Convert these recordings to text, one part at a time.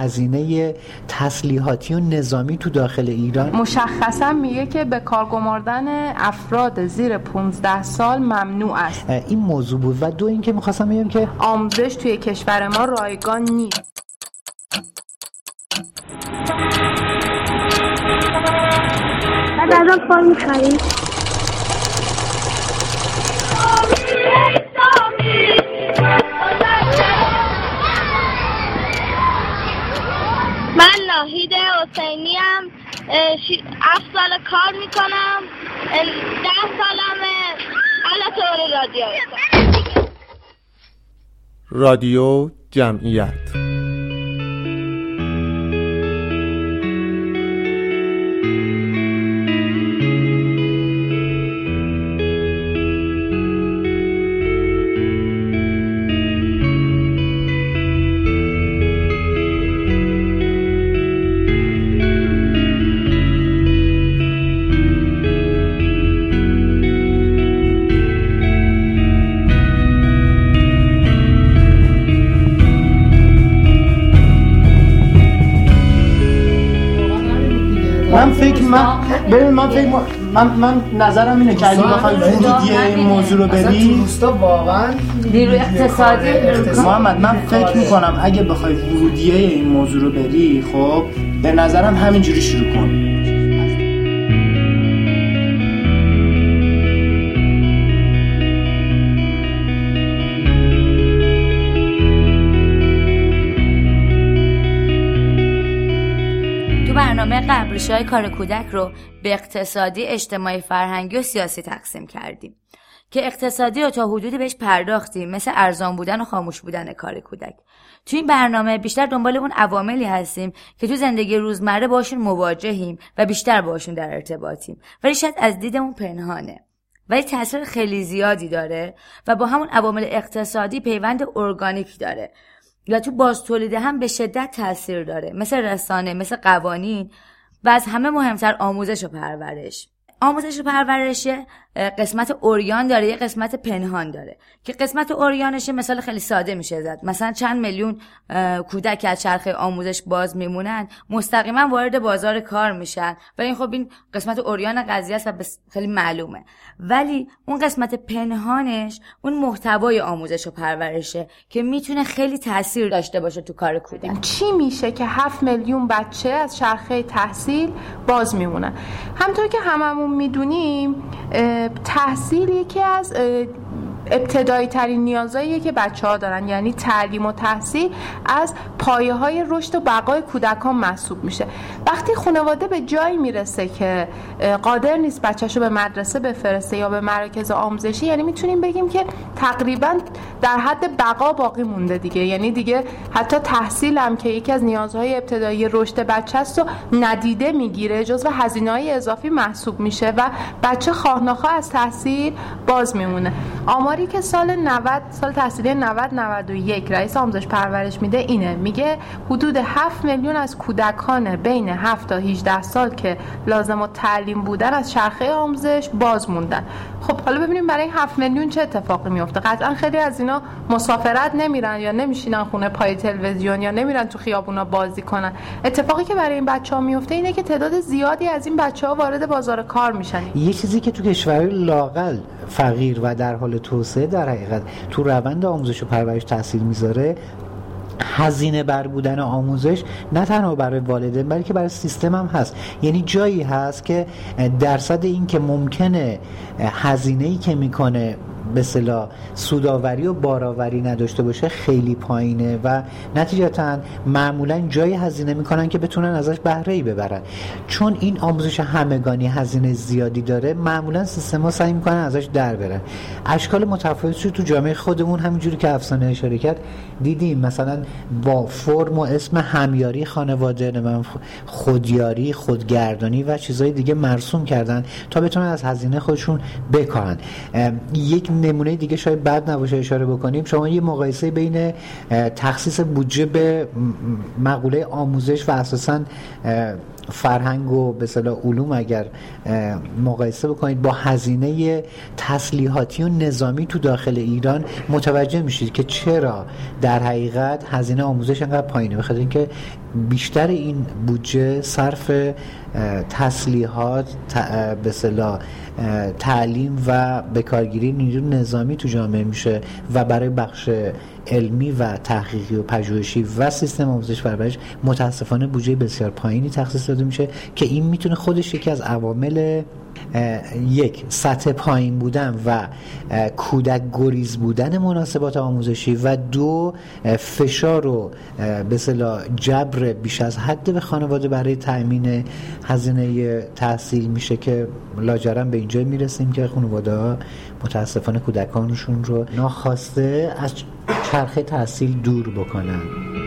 هزینه تسلیحاتی و نظامی تو داخل ایران مشخصا میگه که به کار گماردن افراد زیر 15 سال ممنوع است. این موضوع بود. و دو اینکه می‌خواستم بگم که آموزش توی کشور ما رایگان نیست. بعد ازم کار می‌خری؟ من ناهید حسینی ام، 7 سال کار میکنم، 10 سالمه. البته رادیو هستم. رادیو جمعیت. من نظرم اینه که اگه بخوای ورودی این موضوع رو بری روستا واقعا نیروی اقتصادی محمد، من فکر میکنم اگه بخوای ورودی این موضوع رو بری، خب به نظرم همینجوری شروع کن. برنامه قبل ریشه‌های کار کودک رو به اقتصادی، اجتماعی، فرهنگی و سیاسی تقسیم کردیم که اقتصادی رو تا حدودی بهش پرداختیم، مثل ارزان بودن و خاموش بودن کار کودک. تو این برنامه بیشتر دنبال اون عواملی هستیم که تو زندگی روزمره باشون مواجهیم و بیشتر باشون در ارتباطیم، ولی شاید از دیدمون پنهانه، ولی تاثیر خیلی زیادی داره و با همون عوامل اقتصادی پیوند ارگانیک داره و تو بازتولید هم به شدت تاثیر داره، مثل رسانه، مثل قوانین و از همه مهمتر آموزش و پرورش. آموزش و پرورش قسمت عریان داره، یه قسمت پنهان داره که قسمت عریانش مثال خیلی ساده میشه زد. مثلا چند میلیون کودک از چرخه آموزش باز میمونن، مستقیما وارد بازار کار میشن و این خب این قسمت عریان قضیه است و خیلی معلومه. ولی اون قسمت پنهانش اون محتوای آموزش و پرورشه که میتونه خیلی تاثیر داشته باشه تو کار کودک. چی میشه که 7 میلیون بچه از چرخه تحصیل باز میمونن؟ همونطور که هممون میدونیم تحصیل یکی از ابتدایی ترین نیازهاییه که بچه‌ها دارن، یعنی تعلیم و تحصیل از پایه‌های رشد و بقای کودکان محسوب میشه. وقتی خانواده به جایی میرسه که قادر نیست بچه‌شو به مدرسه بفرسته یا به مراکز آموزشی، یعنی میتونیم بگیم که تقریبا در حد بقا باقی مونده دیگه، یعنی دیگه حتی تحصیل هم که یکی از نیازهای ابتدایی رشد بچه است و ندیده میگیره، جزو هزینه‌های اضافی محسوب میشه و بچه خواه ناخواه از تحصیل باز میمونه. آماری که سال تحصیلی 90-91 رئیس آموزش پرورش میده اینه، میگه حدود 7 میلیون از کودکان بین 7 تا 18 سال که لازم التعلیم بودن از چرخه آموزش باز موندن. خب حالا ببینیم برای این 7 میلیون چه اتفاقی میفته. قطعا خیلی از اینا مسافرت نمیرن یا نمیشینن خونه پای تلویزیون یا نمیرن تو خیابونا بازی کنن. اتفاقی که برای این بچه‌ها میفته اینه که تعداد زیادی از این بچه‌ها وارد بازار کار میشن. یه چیزی که تو کشور لااقل فقیر و در حال توسعه در حقیقت تو روند آموزش و پرورش تاثیر میذاره، هزینه بر بودن آموزش نه تنها برای والدین بلکه برای سیستم هم هست. یعنی جایی هست که درصد این که ممکنه هزینه‌ای که میکنه به اصطلاح سودآوری و بارآوری نداشته باشه خیلی پایینه و نتیجتاً معمولاً جای هزینه میکنن که بتونن ازش بهره‌ای ببرن. چون این آموزش همگانی هزینه زیادی داره، معمولاً سیستم‌ها سعی میکنن ازش در برن. اشکال متفاوتش تو جامعه خودمون همینجوری که افسانه اشاره کرد دیدیم، مثلا با فرم و اسم همیاری خانواده، خودیاری، خودگردانی و چیزهای دیگه مرسوم کردن تا بتونن از هزینه خودشون بکارن. یک نمونه دیگه شاید بد نباشه اشاره بکنیم، شما یه مقایسه بین تخصیص بودجه به مقوله آموزش و اساساً فرهنگ و به اصطلاح علوم اگر مقایسه بکنید با هزینه تسلیحاتی و نظامی تو داخل ایران، متوجه میشید که چرا در حقیقت هزینه آموزش انقدر پایینه. بخاطر اینکه بیشتر این بودجه صرف تسلیحات به اصطلاح تعلیم و بکارگیری نیروی نظامی تو جامعه میشه و برای بخش علمی و تحقیقی و پژوهشی و سیستم آموزش پرورش متاسفانه بودجه بسیار پایینی تخصیص داده میشه که این میتونه خودش یکی از عوامل یک سطح پایین بودن و کودک گریز بودن مناسبات آموزشی و دو فشار و به اصطلاح جبر بیش از حد به خانواده برای تأمین هزینه تحصیل میشه که لاجرم به اینجا میرسیم که خانواده‌ها متاسفانه کودکانشون رو ناخواسته از چرخه تحصیل دور بکنن.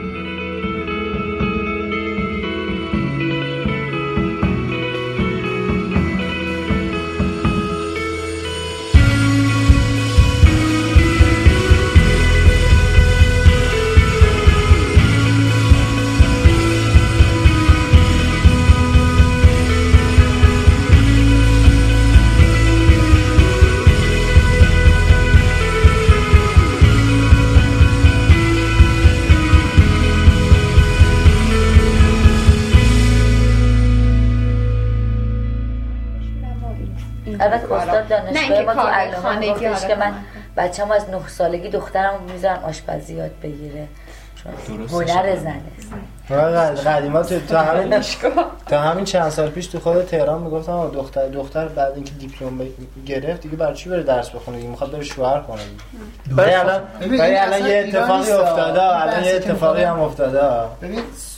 البته استاد دانشگاه ما تو علامه گفتش که من بچه‌م از 9 سالگی دخترم میذارم آشپزی یاد بگیره چون هنر زنه. قدیما تا همین چند سال پیش تو خود تهران میگفتن دختر بعد اینکه دیپلم گرفت دیگه برای چی بره درس بخونه دیگه میخواد بره شوهر کنه. ولی الان یه اتفاقی افتاده افتاده. ببین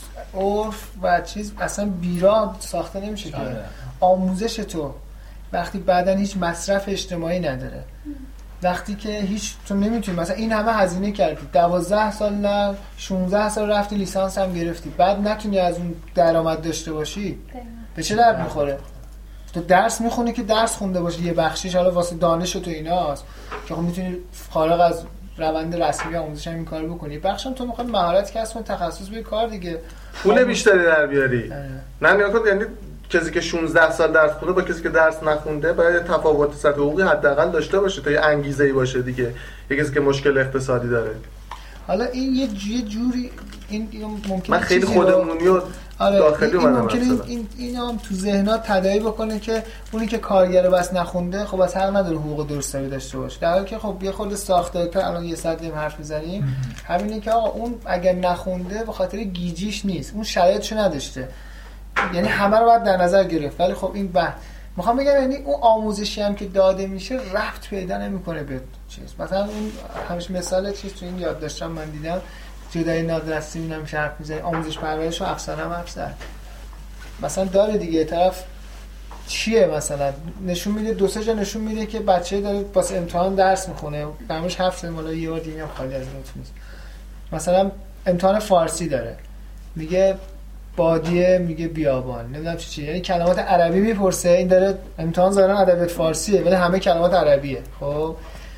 عرف و چیز اصلا بیرا ساخته نمیشه که آموزش تو وقتی بعدن هیچ مصرف اجتماعی نداره، وقتی که هیچ تو نمیتونی مثلا این همه هزینه کردی 12 سال نه 16 سال رفتی لیسانس هم گرفتی بعد نتونی از اون درآمد داشته باشی به چه درد میخوره؟ تو درس میخونی که درس خونده باشی یه بخشیش حالا واسه دانش تو ایناست که خب میتونی فارغ از روند رسمی آموزش هم این کارو بکنی، بخشم تو میخوای مهارت کسب کنی تخصص به کار دیگه پول بیشتری در بیاری. نه نگاه یعنی کسی که 16 سال درس خونده با کسی که درس نخونده باید تفاوت سطح حقوقی حداقل داشته باشه تا یه انگیزه‌ای باشه دیگه. یه کسی که مشکل اقتصادی داره. حالا این یه جوری این ممکنه من خیلی خودمونی و داخلی این ممکنه این هم تو ذهنات تداعی بکنه که اونی که کارگر بس نخونده خب از حق نداره حقوق درستی داشته باشه، در حالی که خب یه خورده ساختارتر الان یه ساعت حرف میزنیم همینه که آقا اون اگر نخونده به خاطر گیجیش نیست، اون شرایطشو نداشته، یعنی همه رو باید در نظر گرفت. ولی خب این میخوام بگم یعنی اون آموزشی هم که داده میشه ربط پیدا نمیکنه به چیز. مثلا اون همیشه مثال چیز تو این یادداشتم من دیدم جدای نادرستی میبینم حرف میزنه آموزش پرورش و افسر مثلا داره دیگه طرف چیه مثلا نشون میده دو سه جا نشون میده که بچه داره واسه امتحان درس میخونه برامش حرف مالا یه بار دیگه هم خالی از نوت نیست. مثلا امتحان فارسی داره میگه بادیه میگه بیابان نمیدونم چی یعنی کلمات عربی میپرسه، این داره امتحان ظاهرا ادبیات فارسیه ولی همه کلمات عربیه. خب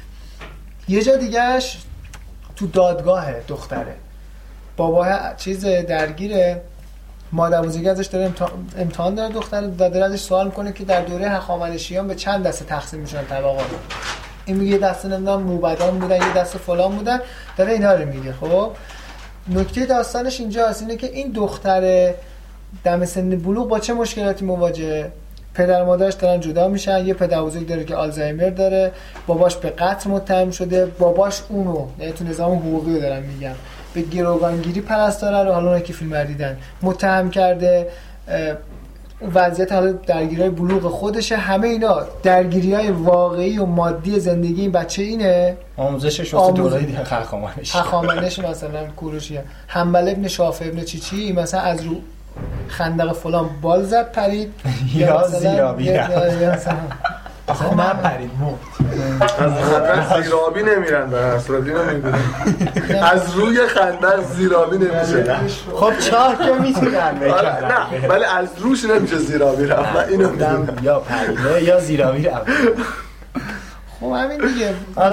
یه جا دیگهش تو دادگاه دختره بابا چیز درگیره مادر بزرگی ازش داره امتحان داره دختره داره ازش سوال میکنه که در دوره هخامنشیان به چند دسته تقسیم میشن طبقات، این میگه دسته نمیدونم موبدان بودن یه دسته فلان بودن داره اینا رو میگه. خب نکته داستانش اینجا هست اینه که این دختر دم سن بلوغ با چه مشکلاتی مواجهه؟ پدر و مادرش دارن جدا میشن، یه پدر بزرگ داره که آلزایمر داره، باباش به قتل متهم شده، باباش اونو یعنی تو نظام حقوقی رو دارم میگم به گروگانگیری پرستاره رو حالا که فیلم دیدن متهم کرده، وضعیت حالا درگیری‌های بلوغ خودشه، همه اینا درگیری‌های واقعی و مادی زندگی این بچه اینه. آموزشش واسه دوره‌ای هخامنش مثلا کوروشی حنبل ابن شافع ابن چیچی مثلا از رو خندق فلان بال زد پرید یا زیرابی اصلا من پرید مرد از خندق زیرابی نمیرن در اصلا اینو میدونم از روی خندق زیرابی نمیشه. خب چاه که میتونن بکنن نه ولی از روش نمیشه زیرابی رفت. من اینو میدونم یا پریده یا زیرابی رفت. خب همین دیگه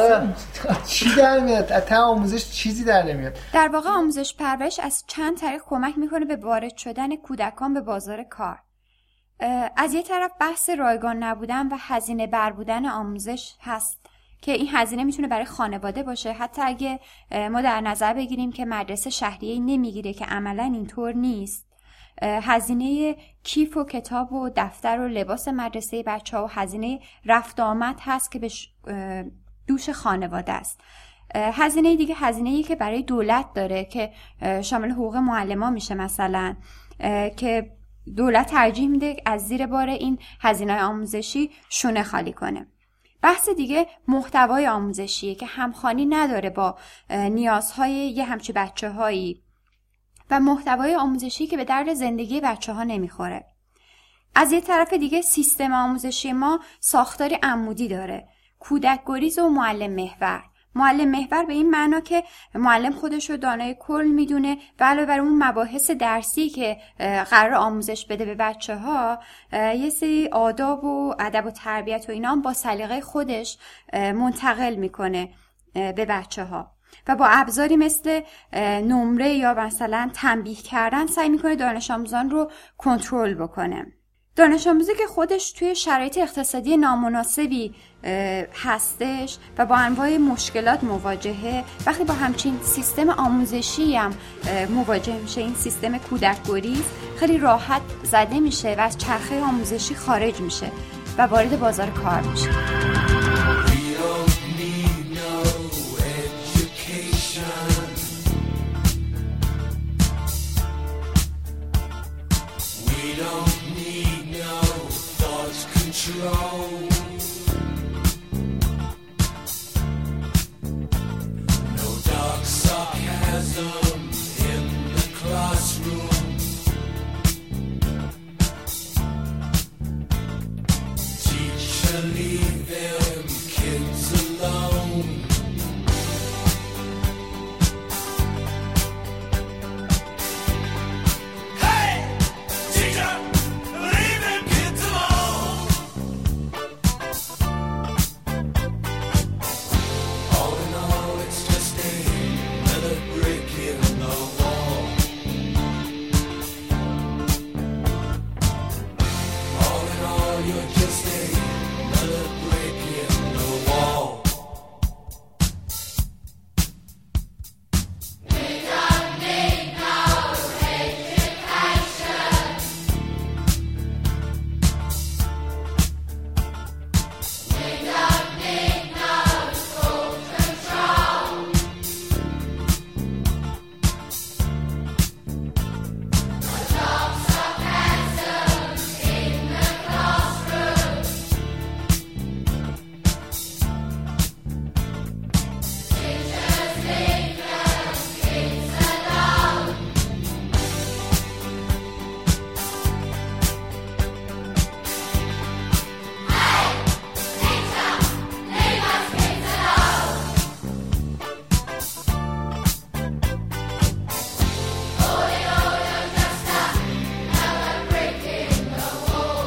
چی در میاد از آموزش چیزی در نمیاد. در واقع آموزش پرورش از چند طریق کمک میکنه به وارد شدن کودکان به بازار کار. از یه طرف بحث رایگان نبودن و هزینه بر بودن آموزش هست که این هزینه میتونه برای خانواده باشه، حتی اگه ما در نظر بگیریم که مدرسه شهریه‌ای نمیگیره که عملاً اینطور نیست. هزینه کیف و کتاب و دفتر و لباس مدرسه بچه‌ها و هزینه رفت آمد هست که به دوش خانواده است. هزینه دیگه هزینه‌ای که برای دولت داره که شامل حقوق معلما میشه مثلا، که دولت ترجیح میده از زیر بار این هزینه‌های آموزشی شونه خالی کنه. بحث دیگه محتوای آموزشیه که همخوانی نداره با نیازهای یه همچین بچه‌هایی و محتوای آموزشی که به درد زندگی بچه‌ها نمیخوره. از یه طرف دیگه سیستم آموزشی ما ساختاری عمودی داره، کودک گریز و معلم محور. معلم محور به این معنا که معلم خودش رو دانای کل میدونه و علاوه بر اون مباحث درسی که قرار آموزش بده به بچه‌ها، یه سری آداب و ادب و تربیت و اینا هم با سلیقه خودش منتقل میکنه به بچه‌ها و با ابزاری مثل نمره یا مثلا تنبیه کردن سعی میکنه دانش آموزان رو کنترل بکنه. دانش آموزی که خودش توی شرایط اقتصادی نامناسبی هستش و با انواع مشکلات مواجهه، وقتی با همچین سیستم آموزشی هم مواجه میشه، این سیستم کودک گریز، خیلی راحت زده میشه و از چرخه آموزشی خارج میشه و وارد بازار کار میشه. No dark sarcasm in the classroom. Teacher, leave them kids alone. Hey, teacher, leave them kids alone. All in all, it's just another brick in the wall. All in all, you're just another brick in the wall. We don't need no education. We don't need no school control. No dark sarcasm in the classroom. Teachers, leave them kids alone. Hey, teacher, leave us kids alone. All in all, you're just another brick in the wall.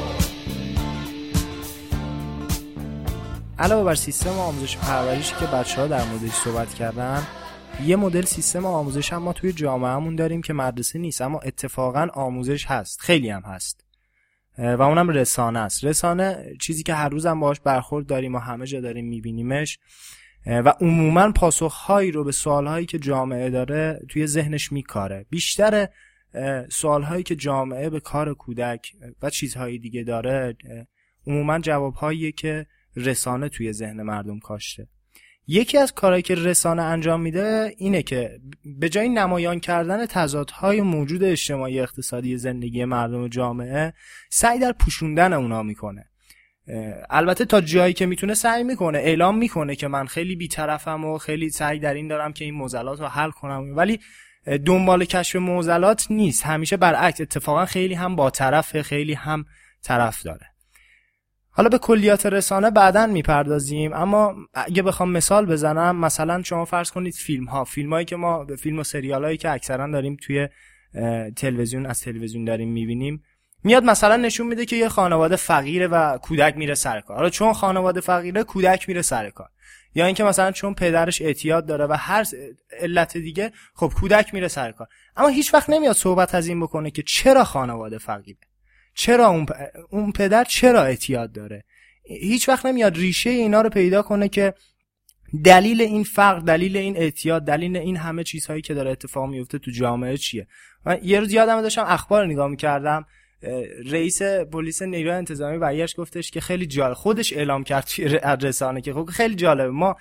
علاوه بر سیستم آموزش و پرورشی که بچه‌ها در موردش صحبت کردن، یه مدل سیستم آموزش هم ما توی جامعهمون داریم که مدرسه نیست اما اتفاقا آموزش هست، خیلی هم هست، و اونم رسانه است. رسانه چیزی که هر روز هم باهاش برخورد داریم و همه جا داریم میبینیمش و عموما پاسخهایی رو به سوالهایی که جامعه داره توی ذهنش میکاره. بیشتر سوالهایی که جامعه به کار کودک و چیزهای دیگه داره عموما جوابهاییه که رسانه توی ذهن مردم کاشته. یکی از کارهایی که رسانه انجام میده اینه که به جای نمایان کردن تضادهای موجود اجتماعی اقتصادی زندگی مردم و جامعه، سعی در پوشوندن اونا میکنه. البته تا جایی که میتونه سعی میکنه، اعلام میکنه که من خیلی بی‌طرفم و خیلی سعی در این دارم که این معضلات رو حل کنم، ولی دنبال کشف معضلات نیست. همیشه برعکس، اتفاقا خیلی هم با طرفه، خیلی هم طرف داره. حالا به کلیات رسانه بعداً میپردازیم، اما اگه بخوام مثال بزنم، مثلا شما فرض کنید فیلمایی که ما به فیلم و سریالایی که اکثرا داریم توی تلویزیون از تلویزیون داریم میبینیم، میاد مثلا نشون میده که یه خانواده فقیره و کودک میره سر کار. حالا چون خانواده فقیره کودک میره سر کار، یا اینکه مثلا چون پدرش اعتیاد داره و هر علت دیگه، خب کودک میره سر کار. اما هیچ وقت نمیاد صحبت از این بکنه که چرا خانواده فقیره، چرا اون پدر چرا اعتیاد داره. هیچ وقت نمیاد ریشه اینا رو پیدا کنه که دلیل این فقر، دلیل این اعتیاد، دلیل این همه چیزهایی که داره اتفاق میفته تو جامعه چیه؟ من یه روز یادم داشتم اخبار رو نگاه می‌کردم، رئیس پلیس نیروی انتظامی برگشت گفتش که خیلی جالب، خودش اعلام کرد توی رسانه که خیلی جالبه، ما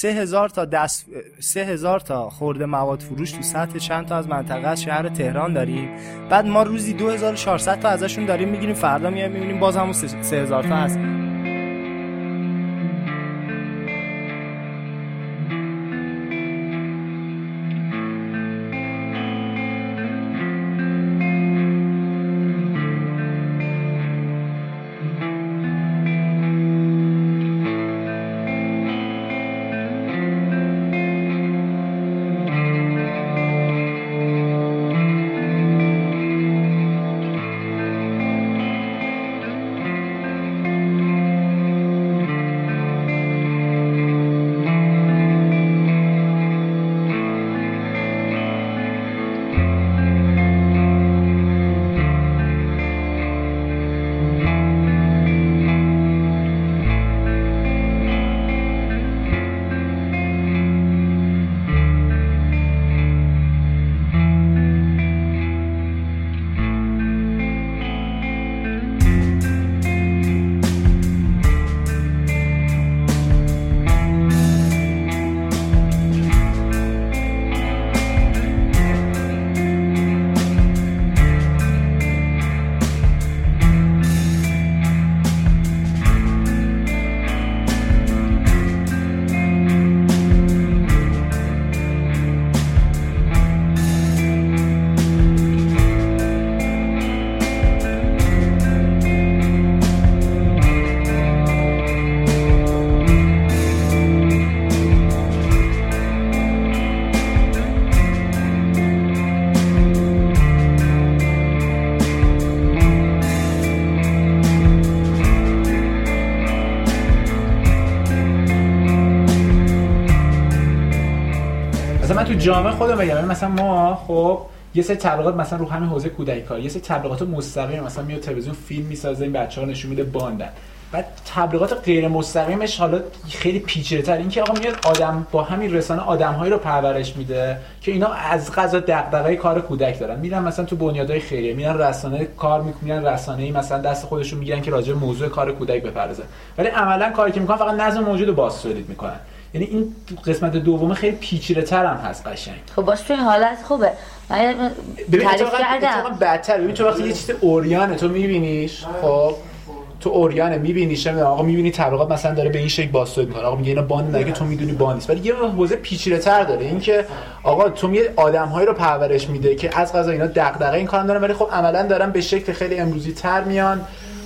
3000 تا خرده مواد فروش تو سطح چند تا از منطقه از شهر تهران داریم، بعد ما روزی 2400 تا ازشون داریم میگیریم، فردا میایم میبینیم باز همون 3000 تا هست. تو جامعه خودم بگم، مثلا ما خب یه سری تبلیغات مثلا رو همین حوزه کودکی کار، یه سری تبلیغات مستقیم مثلا میاد تلویزیون فیلم میسازه، این بچه‌ها نشون میده باندن. بعد تبلیغات غیر مستقیمش حالا خیلی پیچیده‌تر، این که آقا میاد آدم با همین رسانه آدم‌هایی رو پرورش میده که اینا از قضا دغدغه کار کودک دارن، میرن مثلا تو بنیادهای خیریه، میرن رسانه کار میکنن، رسانه‌ای مثلا دست خودشون میگیرن که راجع به موضوع کار کودک بپردازن، ولی عملاً کاری که میکنن فقط نظم موجود رو باز تولید میکنن. یعنی این قسمت دوم خیلی پیچیده‌تر هم هست قشنگ. خب باشه تو این حالت خوبه. من تعریف کردم بدتر. ببین تو وقتی یه چیز اوریانه تو میبینیش، خب تو اوریانه میبینیش، آقا میبینی تبلیغات مثلا داره به این شکل باستود میکنه، آقا میگه اینا باند نگه، تو میدونی باند نیست، ولی یه حوزه پیچیده‌تر داره، این که آقا تو میاد آدم‌هایی رو پرورش میده که از قضا اینا دغدغه این کارو دارن، ولی خب عملاً دارن به شکل خیلی امروزی تر میان،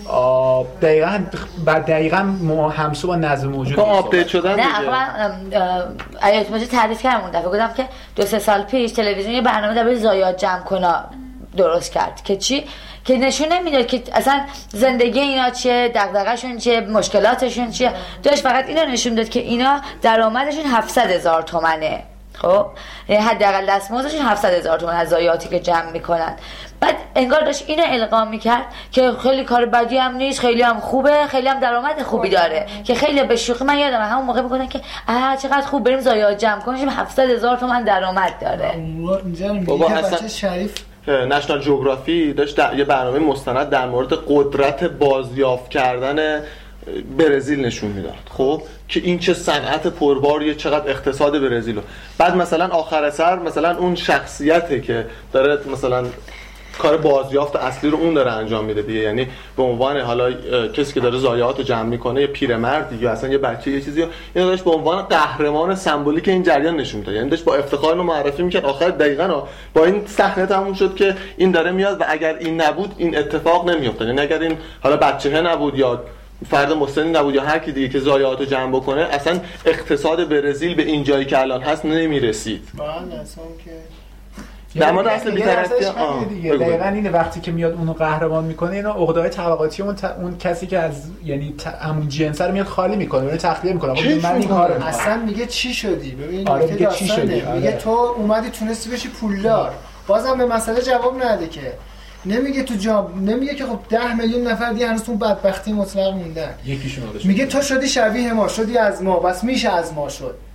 دقیقاً همسو با نظم موجود با آپدیت شدن دیگه. نه من ایات ماجد تعریف کردم اون دفعه، گفتم که 2-3 سال پیش تلویزیون یه برنامه درباره ضایعات جمع کنا درست کرد که چی؟ که نشون نمیداد که اصلا زندگی اینا چیه، دغدغه‌شون چیه، مشکلاتشون چیه، داشت فقط اینا نشون داد که اینا درآمدشون 700,000 تومانه. خب یعنی حداقل دستمزدشون 700,000 تومان از ضایعاتی که جمع میکنن. بعد انگار داشت اینو القا میکرد که خیلی کار بدی هم نیست، خیلی هم خوبه، خیلی هم درآمد خوبی داره، که خیلی به شوخی من یادم همون موقع میگفتن که چقدر خوب بریم ضایعات جمع کنیم، 700,000 تومان درآمد داره. بابا اصلا شریف نشنال جغرافی داشت یه برنامه مستند در مورد قدرت بازیافت کردن برزیل نشون میداد، خب که این چه صنعت پرباریه، چقدر اقتصاد برزیلو. بعد مثلا آخر سر مثلا اون شخصیته که داره مثلا کار بازیافت اصلی رو اون داره انجام میده دیگه، یعنی به عنوان حالا کسی که داره ضایعات رو جمع میکنه، یه پیرمرد یا اصلا یه بچه یه چیزی، اینو داشت به عنوان قهرمان سمبولیک این جریان نشون میده، یعنی داشت با افتخار رو معرفی میکرد. آخر دقیقاً با این صحنه تموم شد که این داره میاد و اگر این نبود این اتفاق نمیافتاد، یعنی اگر این حالا بچه‌ها نبود یا فرد مسنی نبود یا هر کی دیگه که ضایعات رو جمع بکنه، اصلا اقتصاد برزیل به این جایی که الان هست نمیرسید. بله اصلا که در مورد اصل بی‌طرفی دیگه دقیقاً اینه، وقتی که میاد اونو قهرمان میکنه، اینا عقده‌های طبقاتی اون کسی که از یعنی همون جنس رو میاد خالی میکنه، اون تخلیه میکنه. من این کارو اصلا میگه چی شدی؟ ببین میگه چی شدی؟ میگه تو اومدی تونستی بشی پولدار، بازم به مسئله جواب نده که نمیگه تو نمیگه که خب 10 میلیون نفر دیگه هنوز اون بدبختی مطلق موندن، یکیشون میگه تو شدی شبیه ما، شدی از ما، بس میشه از ما شد.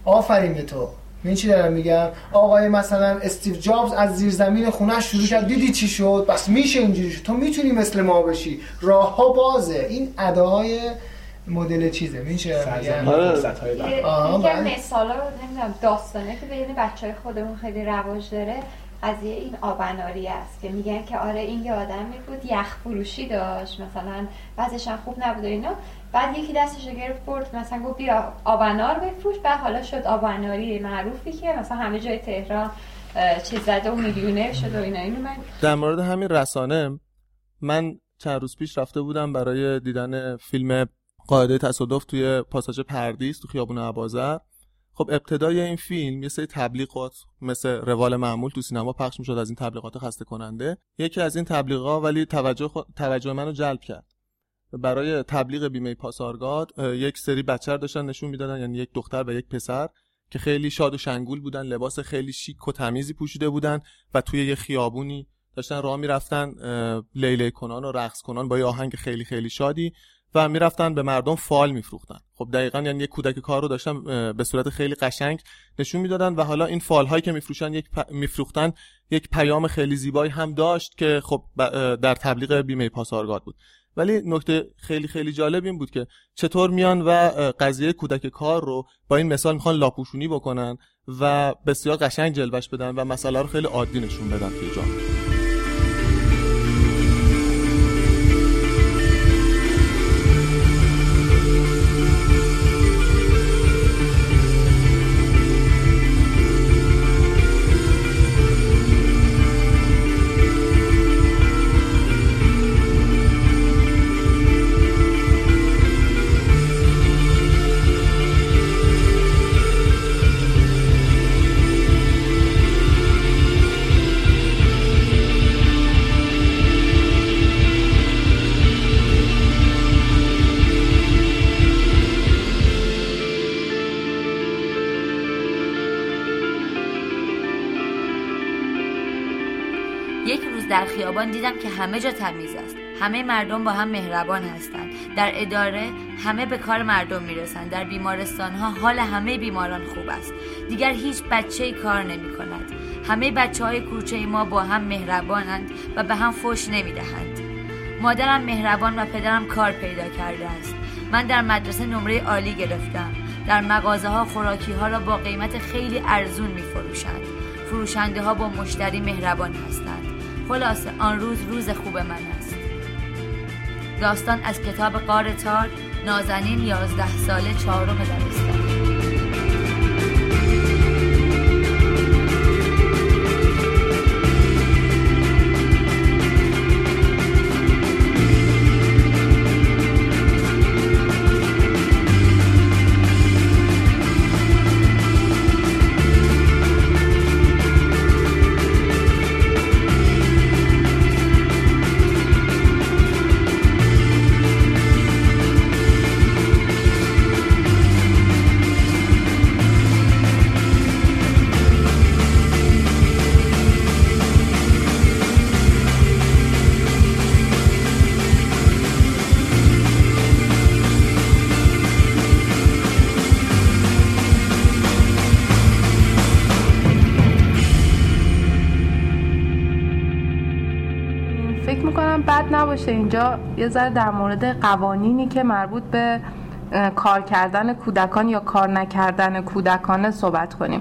آفرین به تو. این چی دارم میگم؟ آقای مثلا استیو جابز از زیرزمین خونه‌اش شروع کرد، دیدی چی شد؟ بس میشه اینجوری شد. تو میتونی مثل ما بشی. راهها بازه. این اداهای مدل چیزه. میشه فرصت‌های بعد. یه مثالا رو نمیدونم داستانه که بین بچهای خودمون خیلی رواج داره. قضیه این آبناری است که میگن که آره این یه آدمی بود یخ فروشی داشت، مثلا وضعش هم خوب نبود و اینا، بعد یکی دستش رو گرفت برد مثلا گفت بیا آبنار بفروش، بعد حالا شد آبناری معروفی که مثلا همه جای تهران چیز زده و میلیونر شد و اینا. اینو من در مورد همین رسانه، من چند روز پیش رفته بودم برای دیدن فیلم قاعده تصادف توی پاساژ پردیس تو خیابون اباظر. خب ابتدای این فیلم یه سری تبلیغات مثل روال معمول تو سینما پخش میشد از این تبلیغات خسته کننده. یکی از این تبلیغات ولی توجه منو جلب کرد. برای تبلیغ بیمه پاسارگاد یک سری بچه رو داشتن نشون میدادن، یعنی یک دختر و یک پسر که خیلی شاد و شنگول بودن، لباس خیلی شیک و تمیزی پوشیده بودن و توی یه خیابونی داشتن راه میرفتن لیلی کنان و رقص کنان با یه آهنگ خیلی خیلی شادی و میرفتن به مردم فال میفروختن. خب دقیقاً یعنی یک کودک کار رو داشتن به صورت خیلی قشنگ نشون میدادن و حالا این فال هایی که میفروختن یک پیام خیلی زیبایی هم داشت که خب در تبلیغ بیمه پاسارگاد بود. ولی نکته خیلی خیلی جالب این بود که چطور میان و قضیه کودک کار رو با این مثال میخوان لاپوشونی بکنن و بسیار قشنگ جلوش بدن و مسئله رو خیلی عادی نشون بدن توی جامعه. در خیابان دیدم که همه جا تمیز است، همه مردم با هم مهربان هستند، در اداره همه به کار مردم میرسند، در بیمارستان ها حال همه بیماران خوب است، دیگر هیچ بچه‌ای کار نمی کند، همه بچه‌های کوچه ما با هم مهربانند و به هم فحش نمیدهند. مادرم مهربان و پدرم کار پیدا کرده است. من در مدرسه نمره عالی گرفتم. در مغازه ها خوراکی ها را با قیمت خیلی ارزون می فروشند. فروشنده ها با مشتری مهربان هستند. خلاصه آن روز روز خوب من است. داستان از کتاب غار تار، نازنین 11 ساله 4 دبستان. نباشه اینجا یه ذره در مورد قوانینی که مربوط به کار کردن کودکان یا کار نکردن کودکان صحبت کنیم.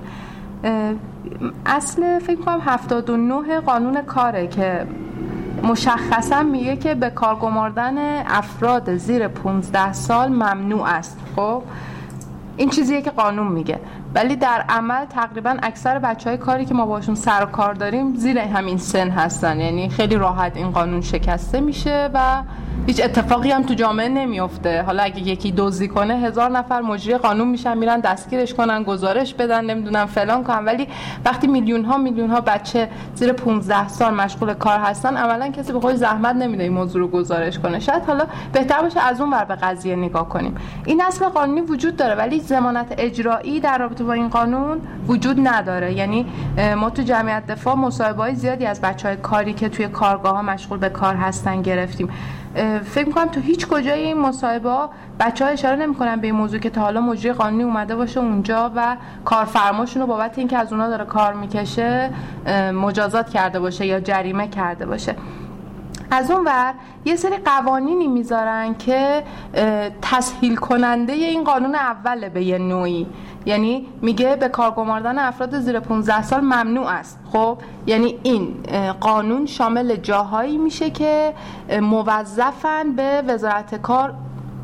اصل فکر کنم 79 قانون کاره که مشخصا میگه که به کار گماردن افراد زیر 15 سال ممنوع است. خب این چیزیه که قانون میگه، ولی در عمل تقریبا اکثر بچهای کاری که ما باشون سر و کار داریم زیر همین سن هستن، یعنی خیلی راحت این قانون شکسته میشه و هیچ اتفاقی هم تو جامعه نمیفته. حالا اگه یکی دزدی کنه 1000 نفر مجری قانون میشن، میرن دستگیرش کنن، گزارش بدن، نمیدونم فلان کنن، ولی وقتی میلیون ها بچه زیر 15 سال مشغول کار هستن عملا کسی به خودش زحمت نمیده این موضوع رو گزارش کنه. شاید حالا بهتر باشه از اون ور به قضیه نگاه کنیم. این اصل قانونی وجود داره ولی ضمانت اجرایی در رابطه با این قانون وجود نداره. یعنی ما تو جمعیت دفاع مصاحبه‌های زیادی از بچه‌های کاری که توی کارگاه‌ها مشغول به کار هستن گرفتیم. فکر می‌کنم تو هیچ کجای این مصاحبه‌ها بچه‌ها اشاره نمی‌کنن به این موضوع که تا حالا مجری قانونی اومده باشه اونجا و کارفرماشون رو بابت اینکه از اونها داره کار میکشه مجازات کرده باشه یا جریمه کرده باشه. از اون ور یه سری قوانینی میذارن که تسهیل کننده این قانون اوله به یه نوعی. یعنی میگه به کار گماردن افراد زیر 15 سال ممنوع است. خب یعنی این قانون شامل جاهایی میشه که موظفن به وزارت کار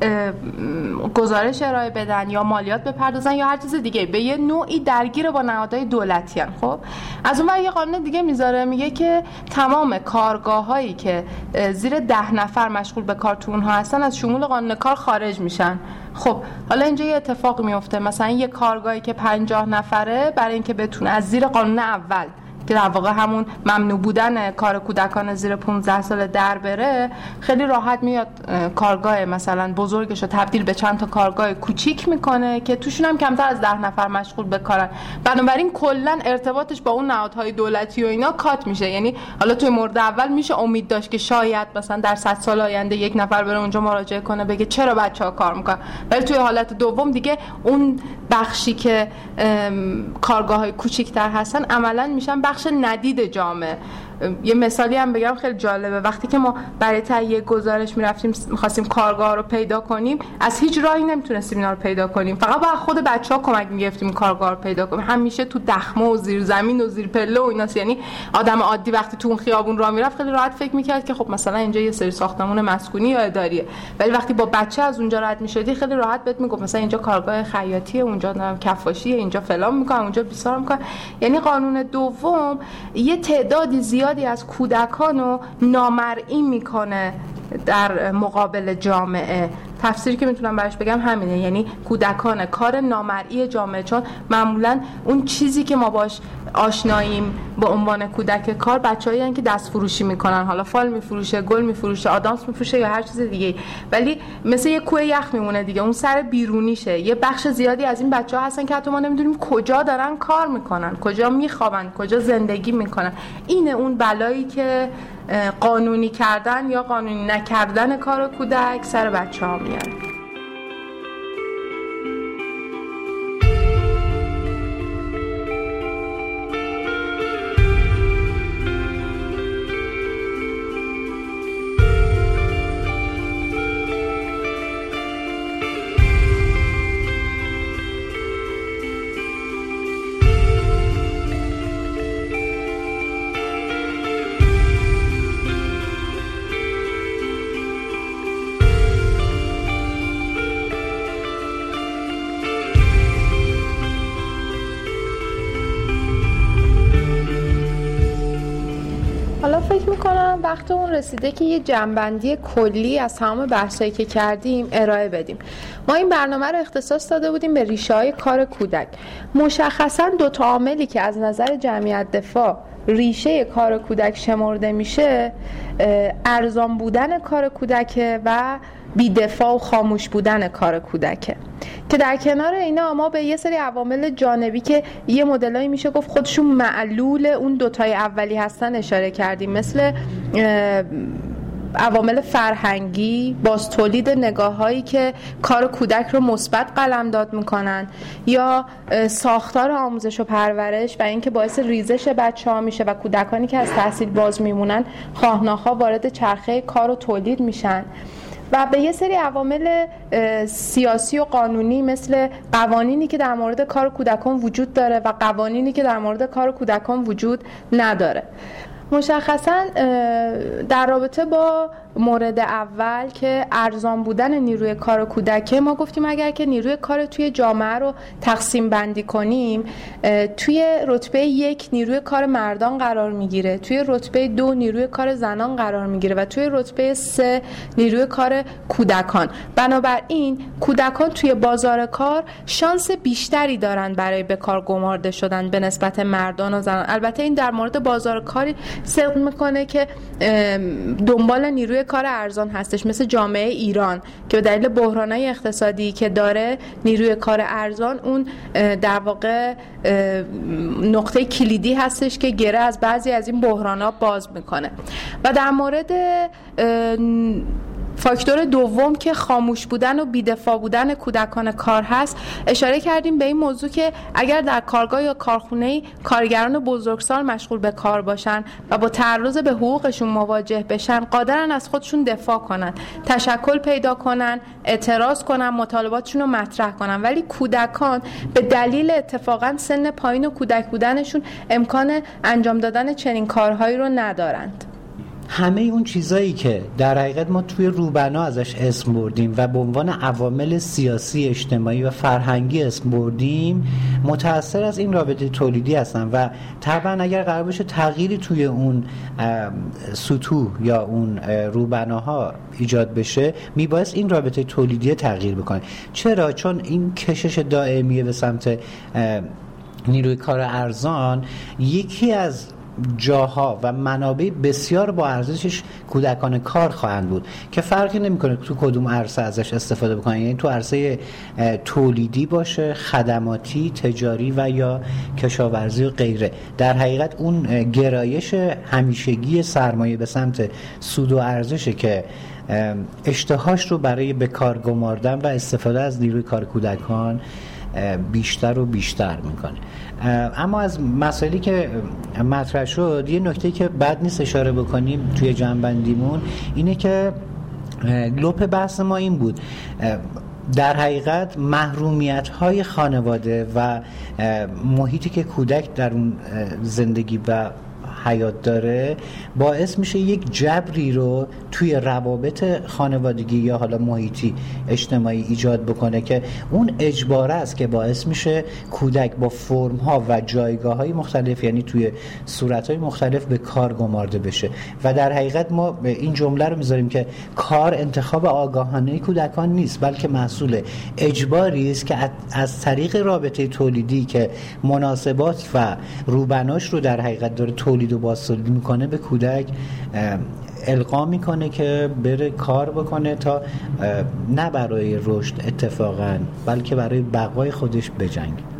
گزارش ارائه بدن یا مالیات بپردازن یا هر چیز دیگه، به یه نوعی درگیر با نهادهای دولتی هن. خب از اون ور یه قانون دیگه میذاره، میگه که تمام کارگاه‌هایی که زیر 10 نفر مشغول به کار تو اونها هستن از شمول قانون کار خارج میشن. خب حالا اینجا یه اتفاق میفته، مثلا یه کارگاهی که 50 نفره برای اینکه بتونه از زیر قانون اول که در واقع همون ممنوع بودن کار کودکان زیر 15 سال در بره، خیلی راحت میاد کارگاه مثلا بزرگش رو تبدیل به چند تا کارگاه کوچیک میکنه که توشون هم کمتر از 10 نفر مشغول به کارن. بنابراین کلا ارتباطش با اون نهادهای دولتی و اینا کات میشه. یعنی حالا توی مورد اول میشه امید داشت که شاید مثلا در 100 سال آینده یک نفر بره اونجا مراجعه کنه بگه چرا بچه‌ها کار میکنن، ولی توی حالت دوم دیگه اون بخشی که کارگاه‌های کوچیک‌تر هستن عملاً میشن بخش ندید جامعه. یه مثالی هم بگم خیلی جالبه، وقتی که ما برای تهیه گزارش میرفتیم می‌خواستیم کارگاه رو پیدا کنیم، از هیچ راهی نمیتونستیم اینا رو پیدا کنیم، فقط با خود بچه‌ها کمک می‌گرفتیم کارگاه رو پیدا کنیم. همیشه تو دخمه و زیر زمین و زیر پله و ایناست. یعنی آدم عادی وقتی تو اون خیابون راه میرفت خیلی راحت فکر می‌کرد که خب مثلا اینجا یه سری ساختمان مسکونی یا اداریه، ولی وقتی با بچه از اونجا رد می‌شدی خیلی راحت بهت میگفت مثلا اینجا کارگاه خیاطیه، اونجا کفاشیه، اینجا فلان می‌کنن، اونجا بیسار می‌کنن. یعنی قانون دوم یه تعدادی زیادی از کودکان رو نامرئی میکنه در مقابل جامعه. تفسیری که میتونم براش بگم همینه، یعنی کودکان کار نامرئی جامعه، چون معمولا اون چیزی که ما باش آشناییم به عنوان کودک کار بچه‌ای هستن که دست فروشی میکنن، حالا فال میفروشه، گل میفروشه، آدامس میفروشه یا هر چیز دیگه، ولی مثل یه کوه یخ میمونه دیگه، اون سر بیرونیشه. یه بخش زیادی از این بچه‌ها هستن که حتی ما نمیدونیم کجا دارن کار میکنن، کجا میخوابن، کجا زندگی میکنن. اینه اون بلایی که قانونی کردن یا قانونی نکردن کار کودک سر بچه‌ها میاره. فکر میکنم وقت اون رسیده که یه جنبندی کلی از تمام بحثایی که کردیم ارائه بدیم. ما این برنامه رو اختصاص داده بودیم به ریشه‌های کار کودک. مشخصاً دو تا عاملی که از نظر جمعیت دفاع ریشه کار کودک شمرده میشه، ارزان بودن کار کودک و بی‌دفاع و خاموش بودن کار کودک، که در کنار اینا ما به یه سری عوامل جانبی که یه مدلایی میشه گفت خودشون معلول اون دوتای اولی هستن اشاره کردیم، مثل عوامل فرهنگی، باز تولید نگاه‌هایی که کار کودک رو مثبت قلمداد میکنن، یا ساختار آموزش و پرورش و اینکه باعث ریزش بچه‌ها میشه و کودکانی که از تحصیل باز میمونن خواه‌ناخواه وارد چرخه کار و تولید میشن، و به یه سری عوامل سیاسی و قانونی مثل قوانینی که در مورد کار کودکان وجود داره و قوانینی که در مورد کار کودکان وجود نداره. مشخصاً در رابطه با مورد اول که ارزان بودن نیروی کار کودک، ما گفتیم اگر که نیروی کار توی جامعه رو تقسیم بندی کنیم، توی رتبه 1 نیروی کار مردان قرار میگیره، توی رتبه 2 نیروی کار زنان قرار میگیره و توی رتبه 3 نیروی کار کودکان. بنابراین کودکان توی بازار کار شانس بیشتری دارن برای به کار گمارده شدن به نسبت مردان و زنان. البته این در مورد بازار کاری صدق میکنه که دنبال نیروی کار ارزان هستش، مثل جامعه ایران که به دلیل بحرانهای اقتصادی که داره نیروی کار ارزان اون در واقع نقطه کلیدی هستش که گره از بعضی از این بحران‌ها باز میکنه. و در مورد فاکتور دوم که خاموش بودن و بی‌دفاع بودن کودکان کار هست، اشاره کردیم به این موضوع که اگر در کارگاه یا کارخونه‌ای کارگران بزرگسال مشغول به کار باشن و با تعرض به حقوقشون مواجه بشن، قادرن از خودشون دفاع کنن، تشکل پیدا کنن، اعتراض کنن، مطالباتشون رو مطرح کنن. ولی کودکان به دلیل اتفاقا سن پایین و کودک بودنشون امکان انجام دادن چنین کارهایی رو ندارند. همه اون چیزایی که در حقیقت ما توی روبنا ازش اسم بردیم و به عنوان عوامل سیاسی، اجتماعی و فرهنگی اسم بردیم، متأثر از این رابطه تولیدی هستن و طبعا اگر قرار باشه تغییری توی اون سطوح یا اون روبناها ایجاد بشه، میبایست این رابطه تولیدی تغییر بکنه. چرا؟ چون این کشش دائمی به سمت نیروی کار ارزان یکی از جاها و منابع بسیار با ارزشش کودکان کار خواهند بود که فرقی نمیکنه تو کدوم عرصه ازش استفاده بکنن، یعنی تو عرصه تولیدی باشه، خدماتی، تجاری و یا کشاورزی و غیره. در حقیقت اون گرایش همیشگی سرمایه به سمت سود و ارزشه که اشتهاش رو برای به کار گماردن و استفاده از نیروی کار کودکان بیشتر و بیشتر میکنه. اما از مسائلی که مطرح شد، یه نکته که بد نیست اشاره بکنیم توی جنبندیمون اینه که لپ بحث ما این بود، در حقیقت محرومیت های خانواده و محیطی که کودک در اون زندگی و حیات داره باعث میشه یک جبری رو توی روابط خانوادگی یا حالا محیطی اجتماعی ایجاد بکنه که اون اجباره است که باعث میشه کودک با فرم ها و جایگاه های مختلف، یعنی توی صورت های مختلف به کار گمارده بشه. و در حقیقت ما این جمله رو میذاریم که کار انتخاب آگاهانه کودکان نیست، بلکه محصول اجباری است که از طریق رابطه تولیدی که مناسبات و روبناش رو در حقیقت داره تولید و بازتولید میکنه به کودک القا میکنه که بره کار بکنه تا نه برای رشد اتفاقا بلکه برای بقای خودش بجنگه.